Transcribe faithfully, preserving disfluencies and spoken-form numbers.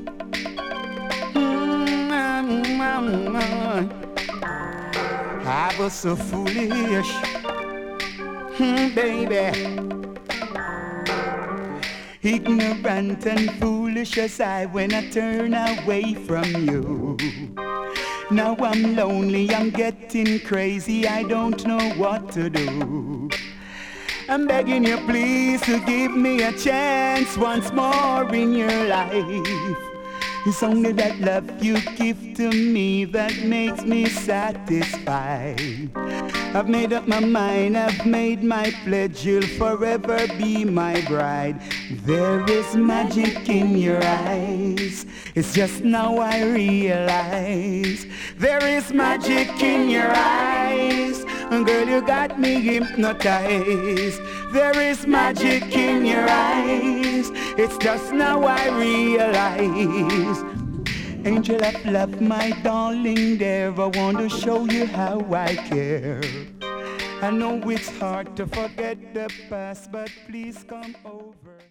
I was so foolish, mm, baby. Ignorant and foolish as I when I turn away from you. Now I'm lonely, I'm getting crazy, I don't know what to do. I'm begging you please to give me a chance once more in your life. It's only that love you give to me that makes me satisfied. I've made up my mind, I've made my pledge, you'll forever be my bride. There is magic in your eyes, it's just now I realize. There is magic in your eyes, girl, you got me hypnotized. There is magic in your eyes, it's just now I realize. Angel of love, my darling dear, I want to show you how I care. I know it's hard to forget the past, but please come over.